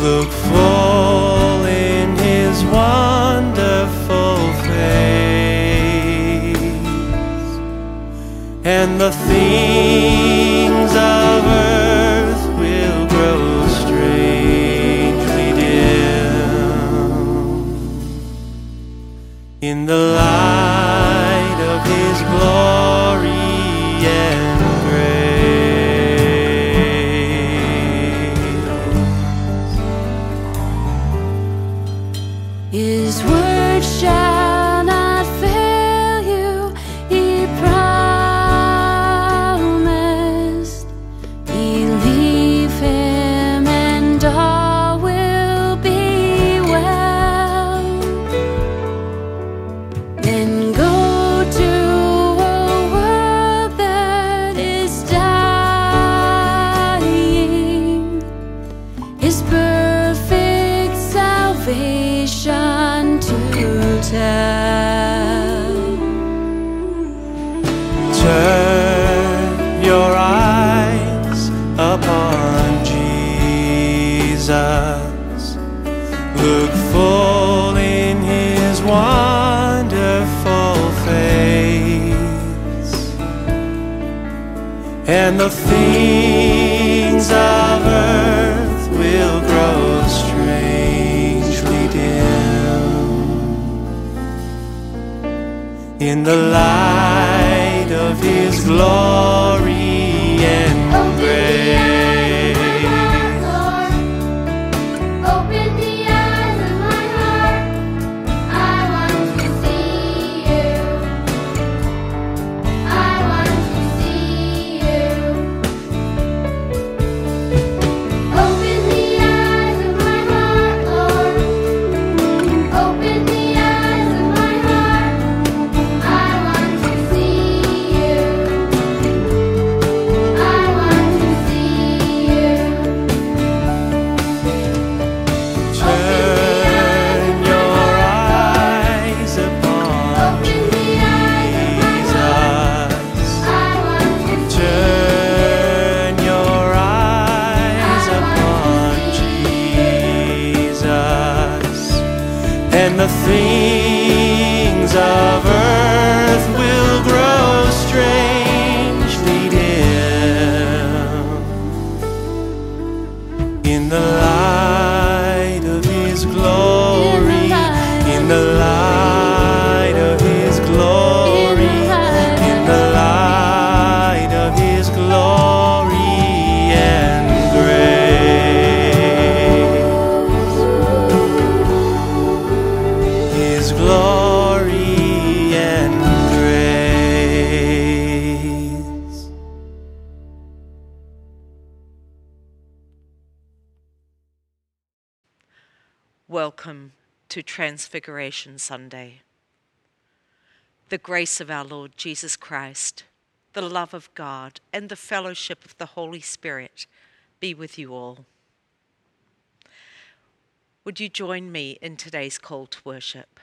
look full in his wonderful face, and the things of earth will grow strangely dim in the light of his glory and grace. His word shall not fail you, he promised. Believe him and all will be well. Then go to a world that is dying, his perfect salvation to tell. Turn your eyes upon Jesus. Look full in his wonderful face, and the things of earth will grow strangely dim in the light of his glory and grace. Open the eyes of my heart, I want to see you. I want to see you. Open the eyes of my heart, Lord. Open the eyes of my heart, I want to see you. I want to see you. Turn your eyes upon Jesus. Turn your eyes upon Jesus, and the things of earth will grow strangely dim in the light of his glory, in the light of his glory, in the light of his glory and grace. His glory and grace. Welcome to Transfiguration Sunday. The grace of our Lord Jesus Christ, the love of God, and the fellowship of the Holy Spirit be with you all. Would you join me in today's call to worship?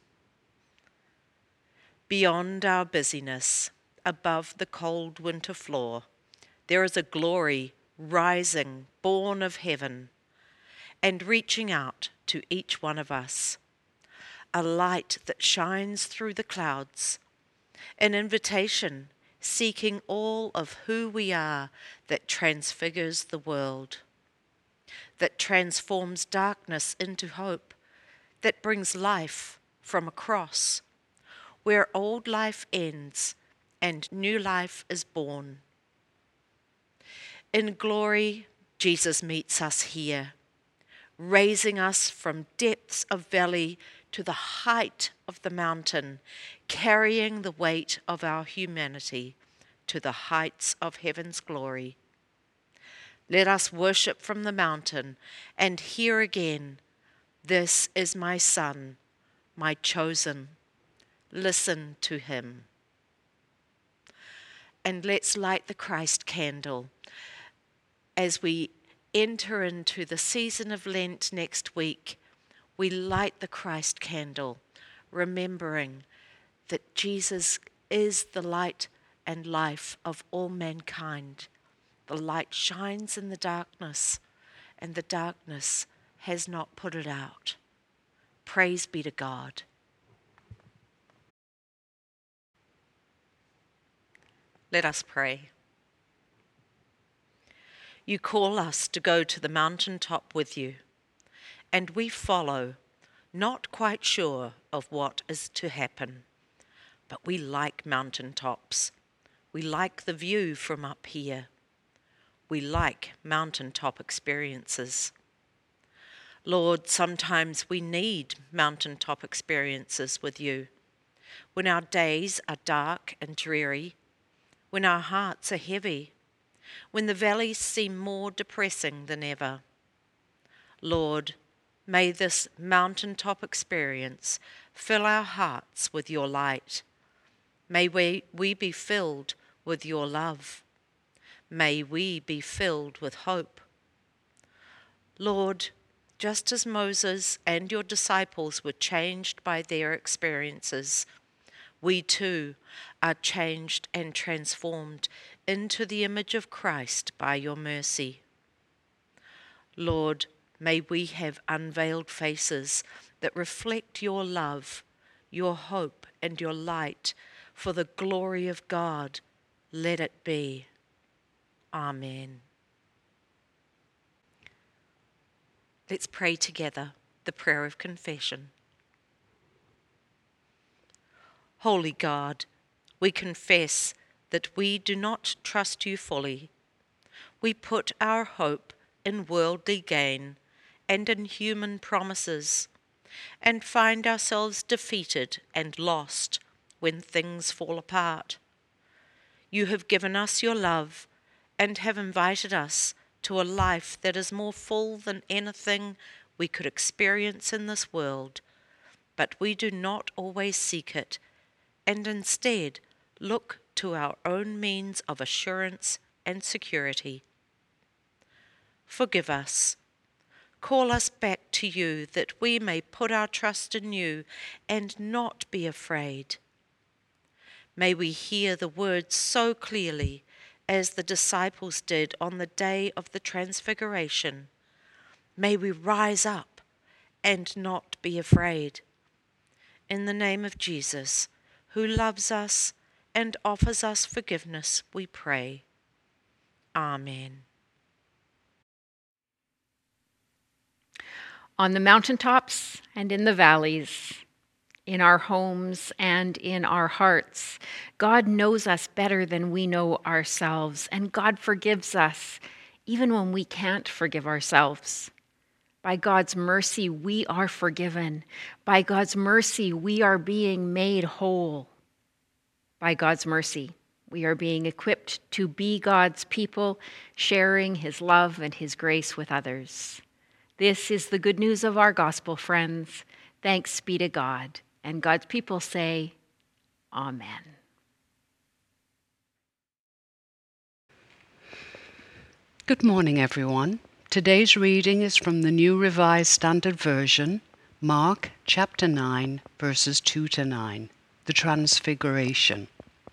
Beyond our busyness, above the cold winter floor, there is a glory rising, born of heaven, and reaching out to each one of us, a light that shines through the clouds, an invitation seeking all of who we are that transfigures the world, that transforms darkness into hope, that brings life from a cross, where old life ends and new life is born. In glory, Jesus meets us here, raising us from depths of valley to the height of the mountain, carrying the weight of our humanity to the heights of heaven's glory. Let us worship from the mountain and hear again, "This is my Son, my chosen. Listen to him." And let's light the Christ candle as we enter into the season of Lent next week. We light the Christ candle, remembering that Jesus is the light and life of all mankind. The light shines in the darkness, and the darkness has not put it out. Praise be to God. Let us pray. You call us to go to the mountaintop with you, and we follow, not quite sure of what is to happen. But we like mountaintops. We like the view from up here. We like mountaintop experiences. Lord, sometimes we need mountaintop experiences with you. When our days are dark and dreary, when our hearts are heavy, when the valleys seem more depressing than ever. Lord, may this mountaintop experience fill our hearts with your light. May we be filled with your love. May we be filled with hope. Lord, just as Moses and your disciples were changed by their experiences, we too are changed and transformed into the image of Christ by your mercy. Lord, may we have unveiled faces that reflect your love, your hope, and your light for the glory of God. Let it be. Amen. Let's pray together the prayer of confession. Holy God, we confess that we do not trust you fully. We put our hope in worldly gain and in human promises, and find ourselves defeated and lost when things fall apart. You have given us your love and have invited us to a life that is more full than anything we could experience in this world, but we do not always seek it, and instead look to our own means of assurance and security. Forgive us. Call us back to you that we may put our trust in you and not be afraid. May we hear the words so clearly as the disciples did on the day of the Transfiguration. May we rise up and not be afraid. In the name of Jesus, who loves us and offers us forgiveness, we pray. Amen. On the mountaintops and in the valleys, in our homes and in our hearts, God knows us better than we know ourselves, and God forgives us even when we can't forgive ourselves. By God's mercy, we are forgiven. By God's mercy, we are being made whole. By God's mercy, we are being equipped to be God's people, sharing his love and his grace with others. This is the good news of our gospel, friends. Thanks be to God. And God's people say, Amen. Good morning, everyone. Today's reading is from the New Revised Standard Version, Mark chapter 9, verses 2 to 9, the Transfiguration.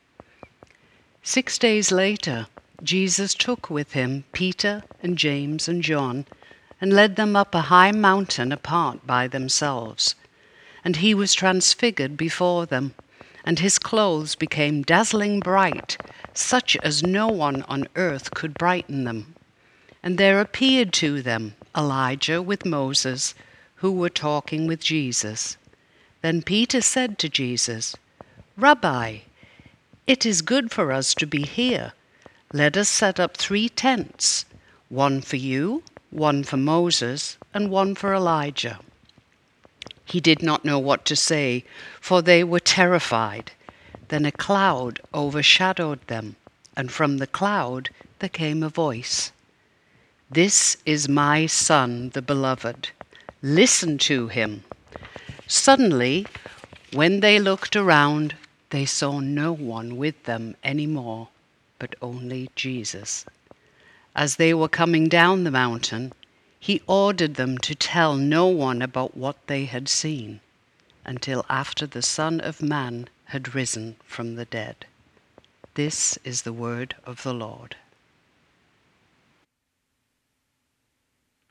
6 days later, Jesus took with him Peter and James and John and led them up a high mountain apart by themselves. And he was transfigured before them, and his clothes became dazzling bright, such as no one on earth could brighten them. And there appeared to them Elijah with Moses, who were talking with Jesus. Then Peter said to Jesus, "Rabbi, it is good for us to be here. Let us set up 3 tents, one for you, one for Moses, and one for Elijah." He did not know what to say, for they were terrified. Then a cloud overshadowed them, and from the cloud there came a voice. "This is my Son, the Beloved. Listen to him." Suddenly, when they looked around, they saw no one with them anymore, but only Jesus. As they were coming down the mountain, he ordered them to tell no one about what they had seen, until after the Son of Man had risen from the dead. This is the word of the Lord.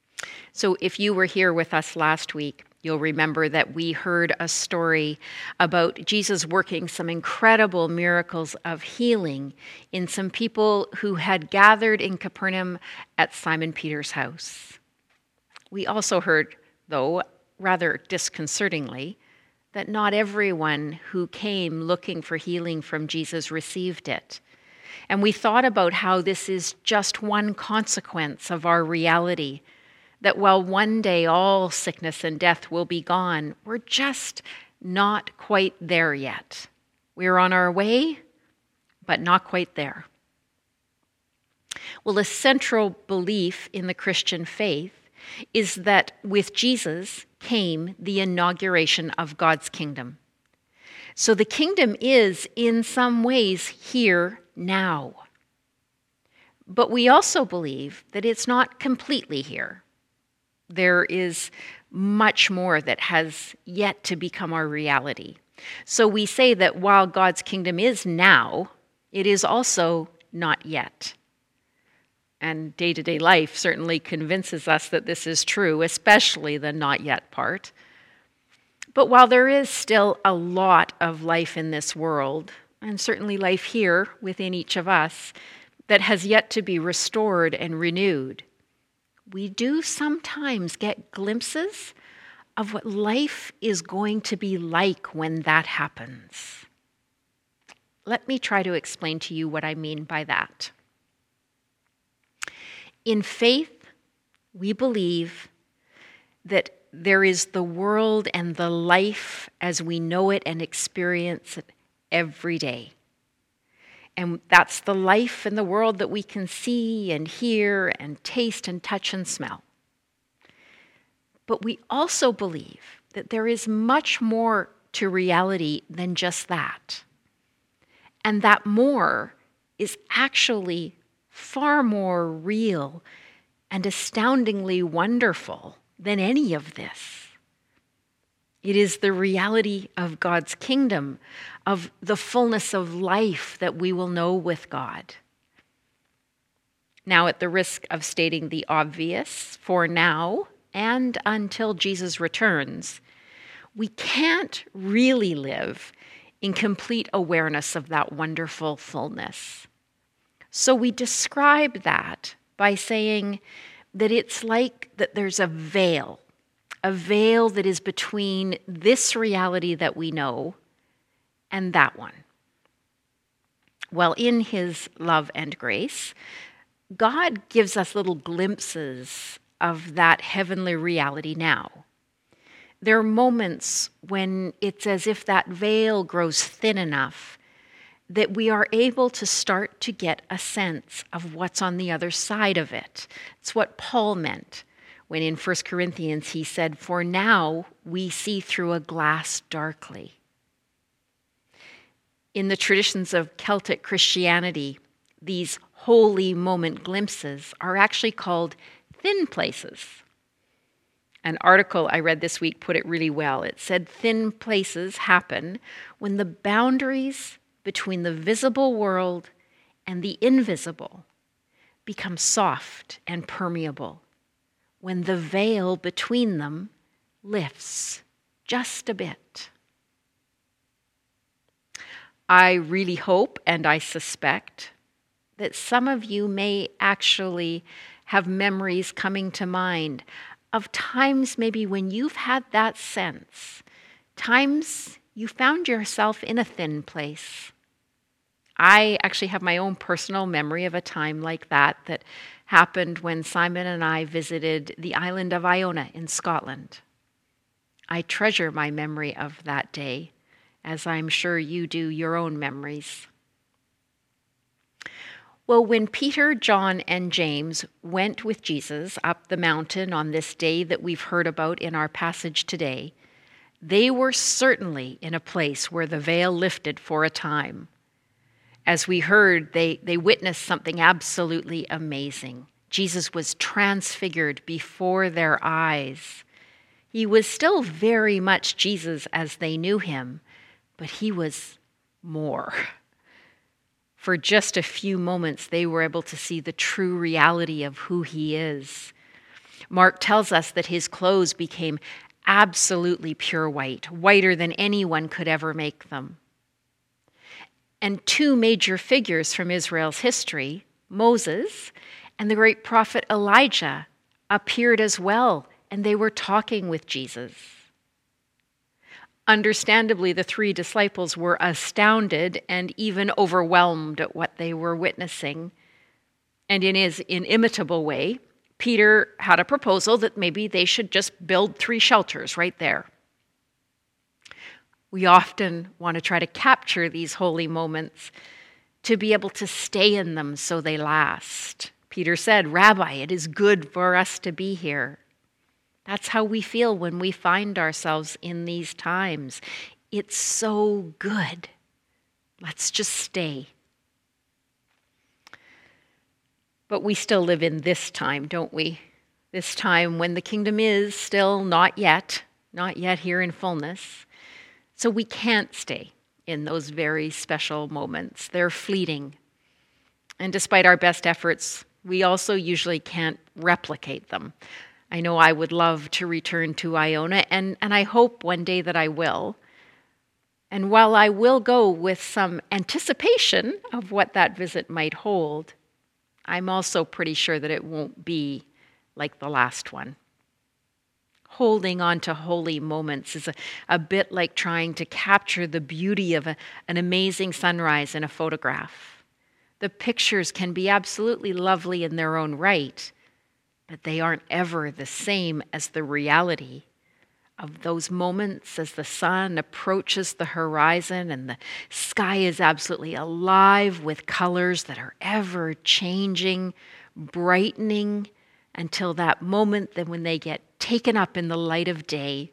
So if you were here with us last week, you'll remember that we heard a story about Jesus working some incredible miracles of healing in some people who had gathered in Capernaum at Simon Peter's house. We also heard, though, rather disconcertingly, that not everyone who came looking for healing from Jesus received it. And we thought about how this is just one consequence of our reality, that while one day all sickness and death will be gone, we're just not quite there yet. We're on our way, but not quite there. Well, a central belief in the Christian faith is that with Jesus came the inauguration of God's kingdom. So the kingdom is, in some ways, here now. But we also believe that it's not completely here. There is much more that has yet to become our reality. So we say that while God's kingdom is now, it is also not yet. And day-to-day life certainly convinces us that this is true, especially the not yet part. But while there is still a lot of life in this world, and certainly life here within each of us, that has yet to be restored and renewed, we do sometimes get glimpses of what life is going to be like when that happens. Let me try to explain to you what I mean by that. In faith, we believe that there is the world and the life as we know it and experience it every day. And that's the life in the world that we can see and hear and taste and touch and smell. But we also believe that there is much more to reality than just that. And that more is actually far more real and astoundingly wonderful than any of this. It is the reality of God's kingdom, of the fullness of life that we will know with God. Now, at the risk of stating the obvious, for now and until Jesus returns, we can't really live in complete awareness of that wonderful fullness. So we describe that by saying that it's like that there's a veil that is between this reality that we know and that one. Well, in His love and grace, God gives us little glimpses of that heavenly reality now. There are moments when it's as if that veil grows thin enough that we are able to start to get a sense of what's on the other side of it. It's what Paul meant when in 1 Corinthians he said, "For now we see through a glass darkly." In the traditions of Celtic Christianity, these holy moment glimpses are actually called thin places. An article I read this week put it really well. It said thin places happen when the boundaries between the visible world and the invisible become soft and permeable, when the veil between them lifts just a bit. I really hope and I suspect that some of you may actually have memories coming to mind of times maybe when you've had that sense, times you found yourself in a thin place. I actually have my own personal memory of a time like that happened when Simon and I visited the island of Iona in Scotland. I treasure my memory of that day, as I'm sure you do your own memories. Well, when Peter, John, and James went with Jesus up the mountain on this day that we've heard about in our passage today, they were certainly in a place where the veil lifted for a time. As we heard, they witnessed something absolutely amazing. Jesus was transfigured before their eyes. He was still very much Jesus as they knew him, but he was more. For just a few moments, they were able to see the true reality of who he is. Mark tells us that his clothes became absolutely pure white, whiter than anyone could ever make them. And two major figures from Israel's history, Moses and the great prophet Elijah, appeared as well, and they were talking with Jesus. Understandably, the three disciples were astounded and even overwhelmed at what they were witnessing. And in his inimitable way, Peter had a proposal that maybe they should just build 3 shelters right there. We often want to try to capture these holy moments to be able to stay in them so they last. Peter said, "Rabbi, it is good for us to be here." That's how we feel when we find ourselves in these times. It's so good. Let's just stay. But we still live in this time, don't we? This time when the kingdom is still not yet here in fullness. So we can't stay in those very special moments. They're fleeting. And despite our best efforts, we also usually can't replicate them. I know I would love to return to Iona, and I hope one day that I will. And while I will go with some anticipation of what that visit might hold, I'm also pretty sure that it won't be like the last one. Holding on to holy moments is a bit like trying to capture the beauty of an amazing sunrise in a photograph. The pictures can be absolutely lovely in their own right, but they aren't ever the same as the reality of those moments as the sun approaches the horizon and the sky is absolutely alive with colors that are ever changing, brightening until that moment that when they get taken up in the light of day.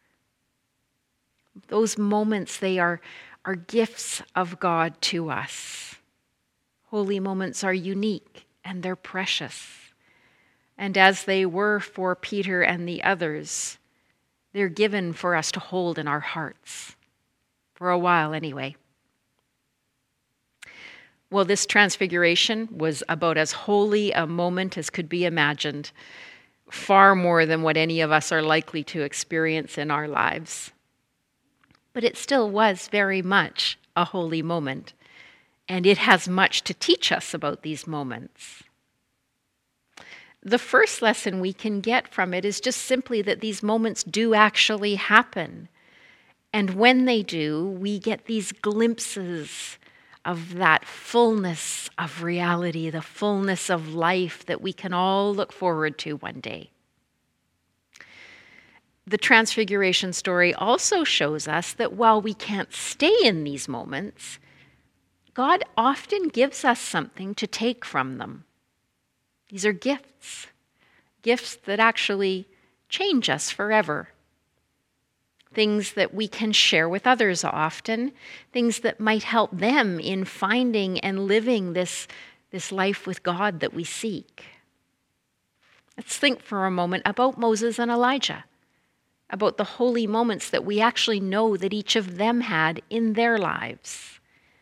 Those moments, they are gifts of God to us. Holy moments are unique and they're precious. And as they were for Peter and the others, they're given for us to hold in our hearts, for a while anyway. Well, this transfiguration was about as holy a moment as could be imagined, far more than what any of us are likely to experience in our lives. But it still was very much a holy moment, and it has much to teach us about these moments. The first lesson we can get from it is just simply that these moments do actually happen. And when they do, we get these glimpses of that fullness of reality, the fullness of life that we can all look forward to one day. The Transfiguration story also shows us that while we can't stay in these moments, God often gives us something to take from them. These are gifts that actually change us forever. Things that we can share with others often, things that might help them in finding and living this life with God that we seek. Let's think for a moment about Moses and Elijah, about the holy moments that we actually know that each of them had in their lives.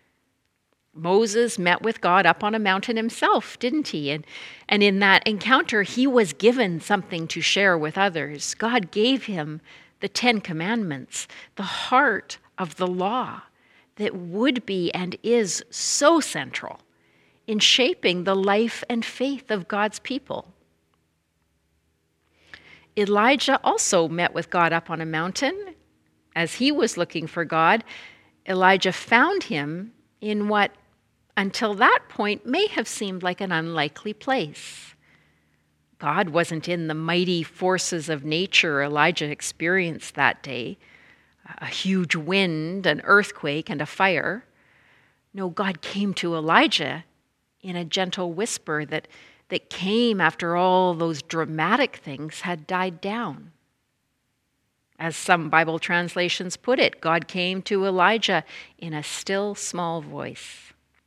Moses met with God up on a mountain himself, didn't he? And in that encounter, he was given something to share with others. God gave him the 10 Commandments, the heart of the law that would be and is so central in shaping the life and faith of God's people. Elijah also met with God up on a mountain. As he was looking for God, Elijah found him in what until that point may have seemed like an unlikely place. God wasn't in the mighty forces of nature Elijah experienced that day, a huge wind, an earthquake, and a fire. No, God came to Elijah in a gentle whisper that came after all those dramatic things had died down. As some Bible translations put it, God came to Elijah in a still small voice.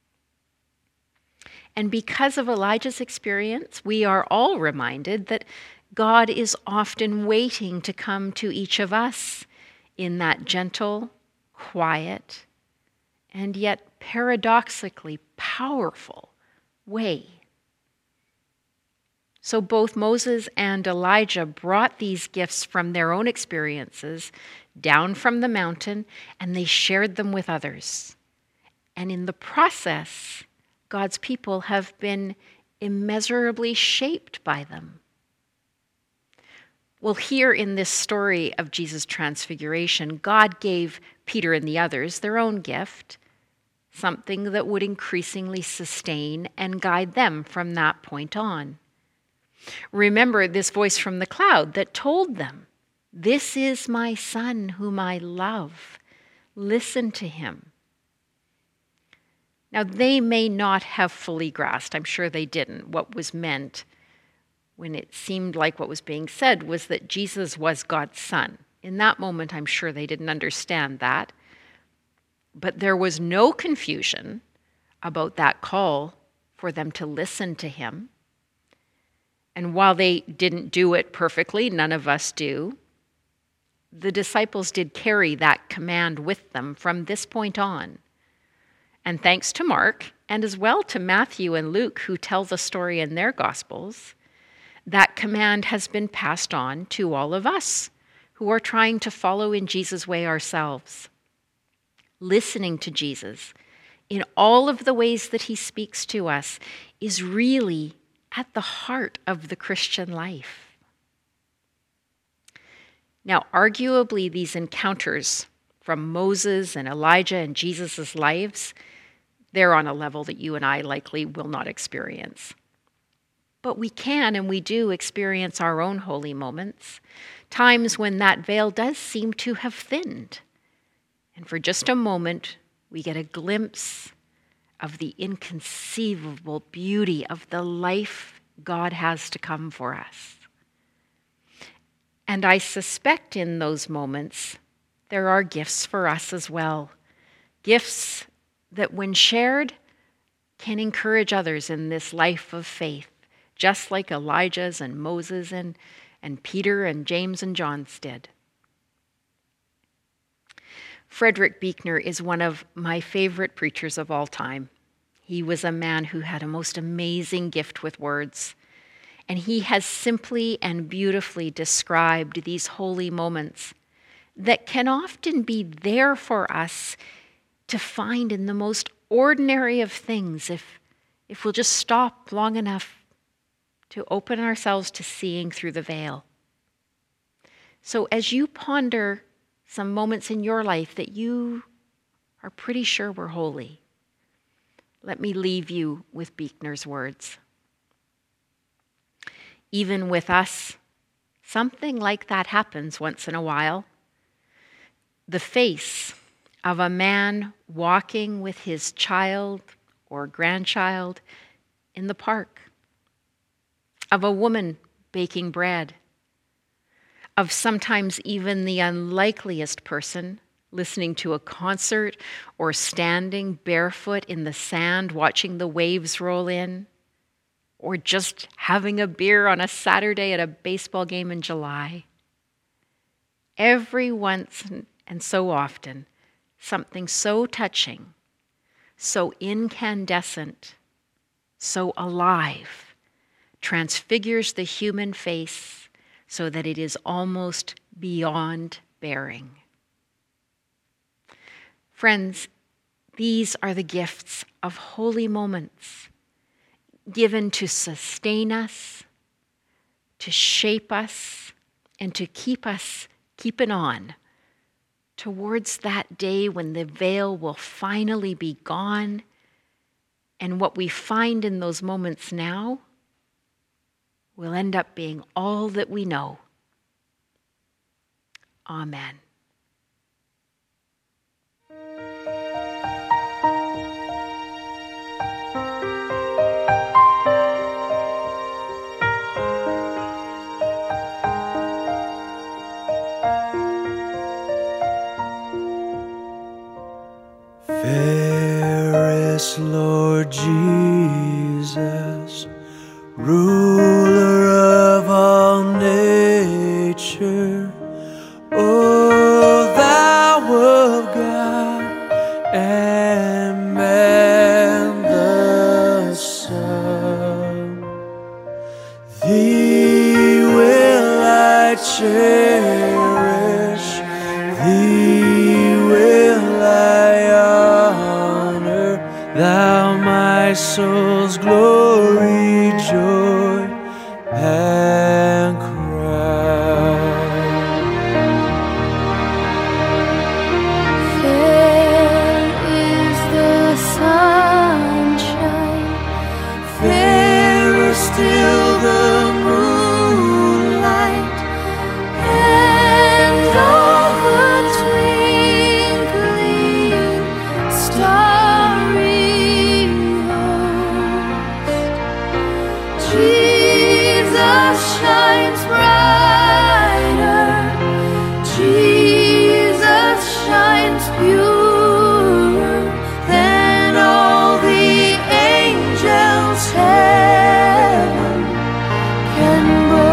And because of Elijah's experience, we are all reminded that God is often waiting to come to each of us in that gentle, quiet, and yet paradoxically powerful way. So both Moses and Elijah brought these gifts from their own experiences down from the mountain, and they shared them with others. And in the process, God's people have been immeasurably shaped by them. Well, here in this story of Jesus' transfiguration, God gave Peter and the others their own gift, something that would increasingly sustain and guide them from that point on. Remember this voice from the cloud that told them, "This is my son whom I love. Listen to him." Now, they may not have fully grasped, I'm sure they didn't, what was meant when it seemed like what was being said was that Jesus was God's son. In that moment, I'm sure they didn't understand that. But there was no confusion about that call for them to listen to him. And while they didn't do it perfectly, none of us do, the disciples did carry that command with them from this point on. And thanks to Mark, and as well to Matthew and Luke, who tell the story in their Gospels, that command has been passed on to all of us who are trying to follow in Jesus' way ourselves. Listening to Jesus in all of the ways that he speaks to us is really at the heart of the Christian life. Now, arguably, these encounters from Moses and Elijah and Jesus' lives, they're on a level that you and I likely will not experience. But we can and we do experience our own holy moments, times when that veil does seem to have thinned. And for just a moment, we get a glimpse of the inconceivable beauty of the life God has to come for us. And I suspect in those moments, there are gifts for us as well. Gifts that, when shared, can encourage others in this life of faith, just like Elijah's and Moses and Peter and James and John's did. Frederick Buechner is one of my favorite preachers of all time. He was a man who had a most amazing gift with words, and he has simply and beautifully described these holy moments that can often be there for us to find in the most ordinary of things if we'll just stop long enough to open ourselves to seeing through the veil. So as you ponder some moments in your life that you are pretty sure were holy, let me leave you with Buechner's words. Even with us, something like that happens once in a while. The face of a man walking with his child or grandchild in the park, of a woman baking bread, of sometimes even the unlikeliest person listening to a concert or standing barefoot in the sand watching the waves roll in, or just having a beer on a Saturday at a baseball game in July. Every once and so often, something so touching, so incandescent, so alive, transfigures the human face so that it is almost beyond bearing. Friends, these are the gifts of holy moments given to sustain us, to shape us, and to keep us keeping on towards that day when the veil will finally be gone, and what we find in those moments now will end up being all that we know. Amen. Fairest Lord Jesus, ruler of all nature, oh, cherish, thee will I honor, thou my soul's glory, joy, and crown. Fair is the sunshine, fairer still the moonlight, and all the twinkling starry host. Jesus shines brighter, Jesus shines purer than all the angels heaven can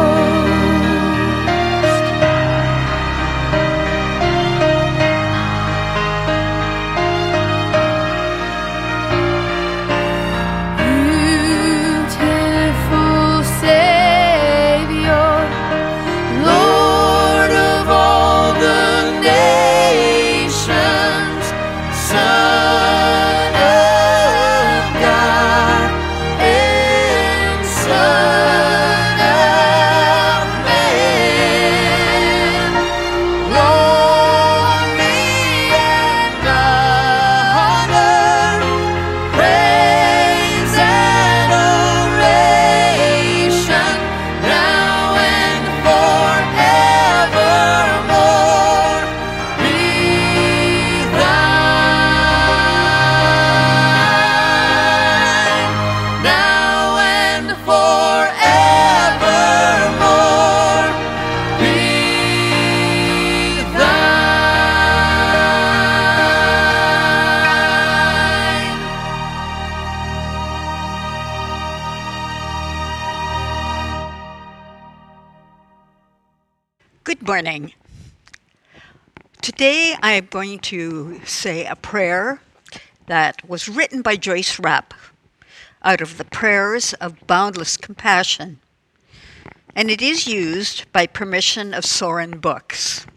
boast. Beautiful Savior, Lord of all the nations, Son of God and Son of Man, glory and honor, praise and oration, now and forevermore be thine. Now and forevermore be thine. Good morning. Today I am going to say a prayer that was written by Joyce Rapp out of the Prayers of Boundless Compassion, and it is used by permission of Soren Books.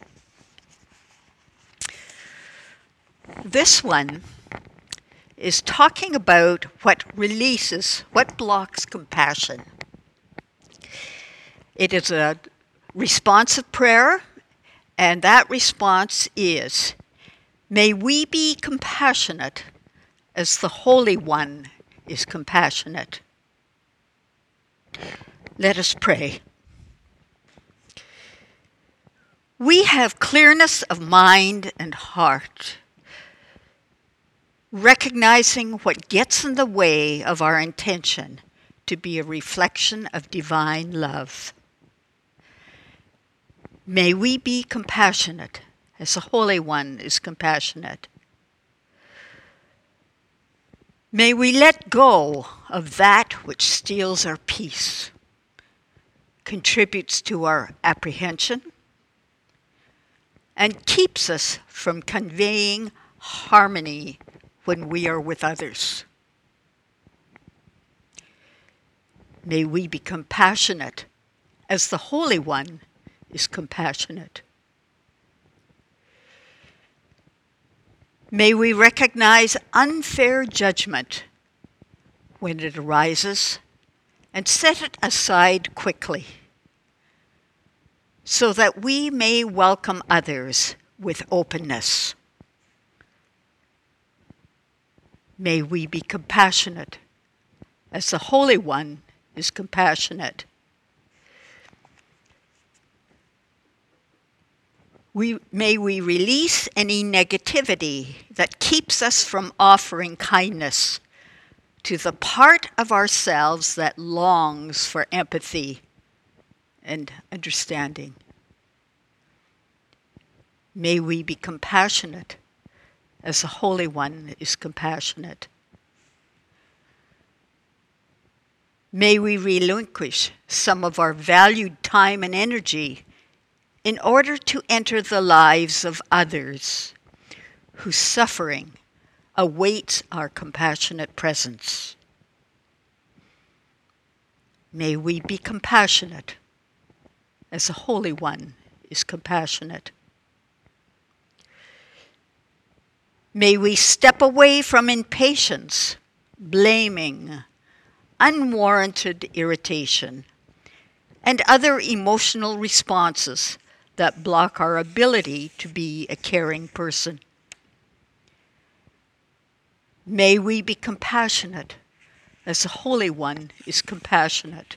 This one is talking about what blocks compassion. It is a responsive prayer, and that response is, may we be compassionate as the Holy One is compassionate. Let us pray. We have clearness of mind and heart, recognizing what gets in the way of our intention to be a reflection of divine love. May we be compassionate as the Holy One is compassionate. May we let go of that which steals our peace, contributes to our apprehension, and keeps us from conveying harmony when we are with others. May we be compassionate as the Holy One is compassionate. May we recognize unfair judgment when it arises and set it aside quickly, so that we may welcome others with openness. May we be compassionate as the Holy One is compassionate. May we release any negativity that keeps us from offering kindness to the part of ourselves that longs for empathy and understanding. May we be compassionate as the Holy One is compassionate. May we relinquish some of our valued time and energy in order to enter the lives of others whose suffering awaits our compassionate presence. May we be compassionate as the Holy One is compassionate. May we step away from impatience, blaming, unwarranted irritation, and other emotional responses that block our ability to be a caring person. May we be compassionate as the Holy One is compassionate.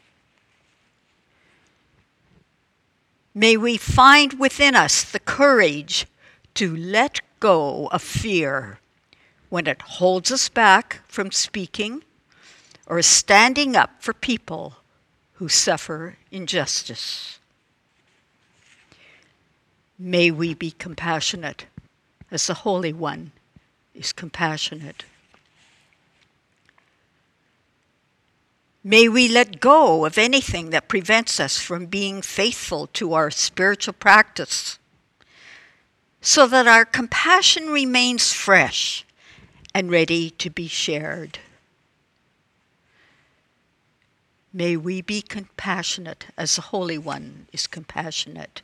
May we find within us the courage to let go of fear when it holds us back from speaking or standing up for people who suffer injustice. May we be compassionate as the Holy One is compassionate. May we let go of anything that prevents us from being faithful to our spiritual practice, so that our compassion remains fresh and ready to be shared. May we be compassionate as the Holy One is compassionate.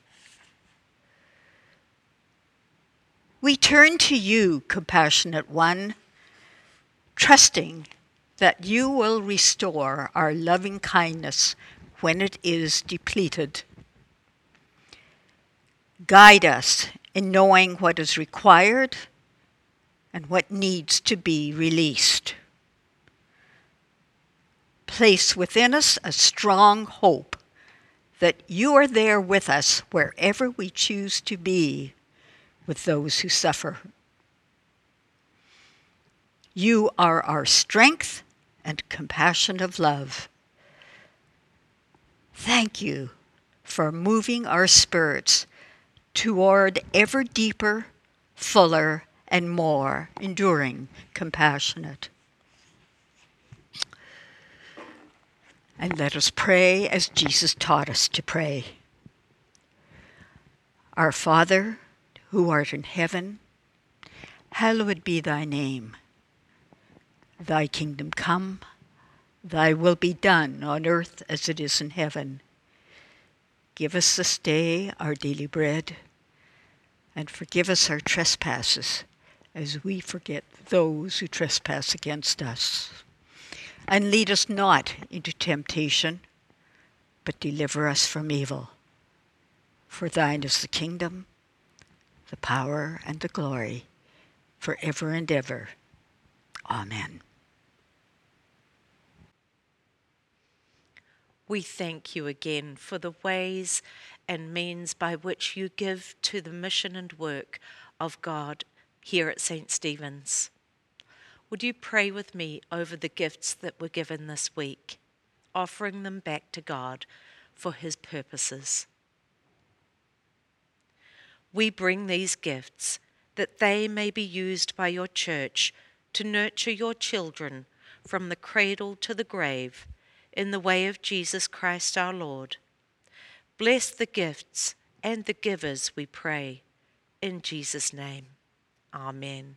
We turn to you, Compassionate One, trusting that you will restore our loving kindness when it is depleted. Guide us in knowing what is required and what needs to be released. Place within us a strong hope that you are there with us wherever we choose to be with those who suffer. You are our strength and compassion of love. Thank you for moving our spirits toward ever deeper, fuller, and more enduring compassionate. And let us pray as Jesus taught us to pray. Our Father, who art in heaven, hallowed be thy name. Thy kingdom come, thy will be done on earth as it is in heaven. Give us this day our daily bread, and forgive us our trespasses, as we forget those who trespass against us. And lead us not into temptation, but deliver us from evil. For thine is the kingdom, the power, and the glory, forever and ever. Amen. We thank you again for the ways and means by which you give to the mission and work of God here at St. Stephen's. Would you pray with me over the gifts that were given this week, offering them back to God for his purposes? We bring these gifts that they may be used by your church to nurture your children from the cradle to the grave in the way of Jesus Christ our Lord. Bless the gifts and the givers, we pray, in Jesus' name. Amen.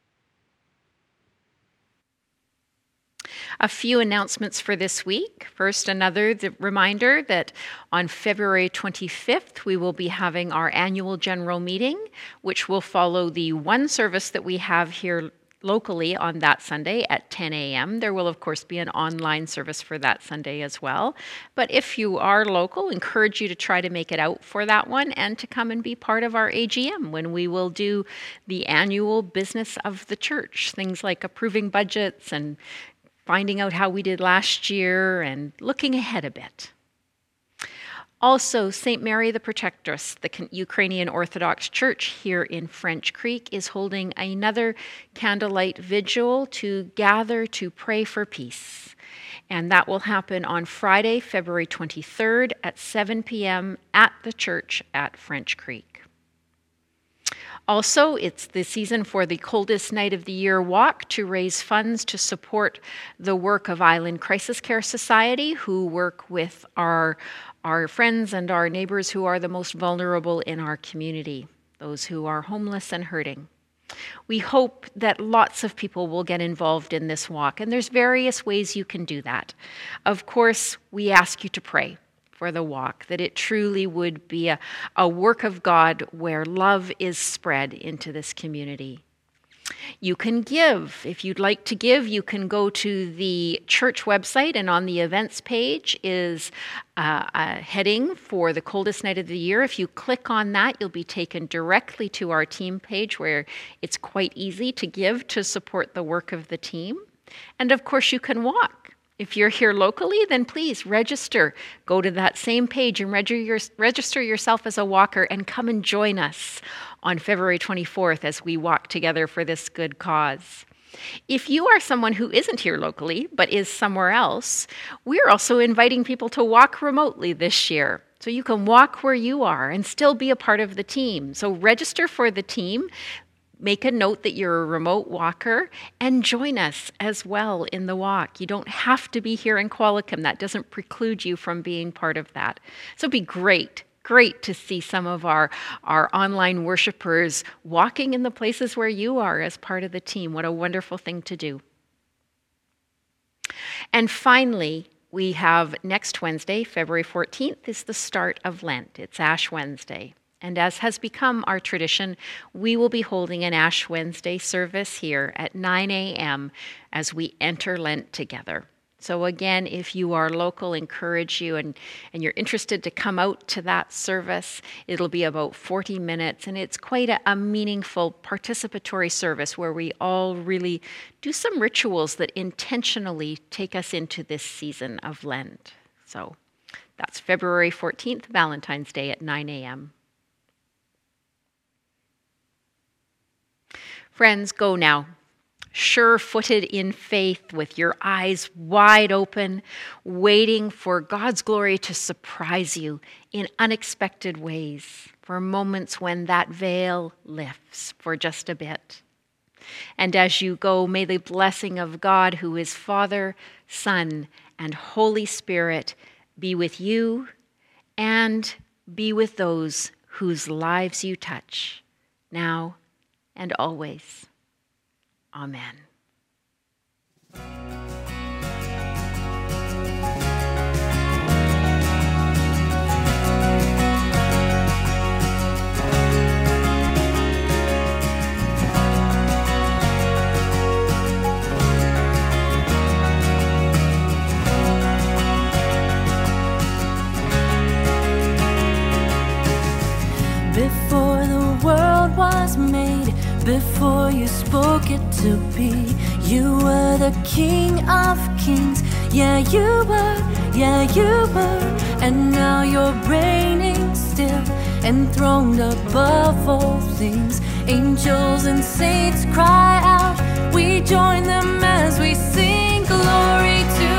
A few announcements for this week. First, another reminder that on February 25th, we will be having our annual general meeting, which will follow the one service that we have here locally on that Sunday at 10 a.m. There will, of course, be an online service for that Sunday as well. But if you are local, encourage you to try to make it out for that one and to come and be part of our AGM when we will do the annual business of the church, things like approving budgets and finding out how we did last year and looking ahead a bit. Also, St. Mary the Protectress, the Ukrainian Orthodox Church here in French Creek, is holding another candlelight vigil to gather to pray for peace. And that will happen on Friday, February 23rd at 7 p.m. at the church at French Creek. Also, it's the season for the Coldest Night of the Year walk to raise funds to support the work of Island Crisis Care Society, who work with our friends and our neighbors who are the most vulnerable in our community, those who are homeless and hurting. We hope that lots of people will get involved in this walk, and there's various ways you can do that. Of course, we ask you to pray for the walk, that it truly would be a work of God where love is spread into this community. You can give. If you'd like to give, you can go to the church website, and on the events page is a heading for the coldest night of the year. If you click on that, you'll be taken directly to our team page where it's quite easy to give to support the work of the team. And of course, you can walk. If you're here locally, then please register. Go to that same page and register yourself as a walker and come and join us on February 24th as we walk together for this good cause. If you are someone who isn't here locally but is somewhere else, we're also inviting people to walk remotely this year. So you can walk where you are and still be a part of the team. So register for the team. Make a note that you're a remote walker and join us as well in the walk. You don't have to be here in Qualicum. That doesn't preclude you from being part of that. So it'd be great to see some of our online worshipers walking in the places where you are as part of the team. What a wonderful thing to do. And finally, we have next Wednesday, February 14th, is the start of Lent. It's Ash Wednesday. And as has become our tradition, we will be holding an Ash Wednesday service here at 9 a.m. as we enter Lent together. So again, if you are local, encourage you and you're interested to come out to that service. It'll be about 40 minutes, and it's quite a meaningful participatory service where we all really do some rituals that intentionally take us into this season of Lent. So that's February 14th, Valentine's Day at 9 a.m. Friends, go now, sure-footed in faith with your eyes wide open, waiting for God's glory to surprise you in unexpected ways, for moments when that veil lifts for just a bit. And as you go, may the blessing of God, who is Father, Son, and Holy Spirit, be with you and be with those whose lives you touch, now and always. Amen. Before the world was made, before you spoke it to be, you were the King of Kings. Yeah, you were, and now you're reigning still, enthroned above all things. Angels and saints cry out, we join them as we sing glory to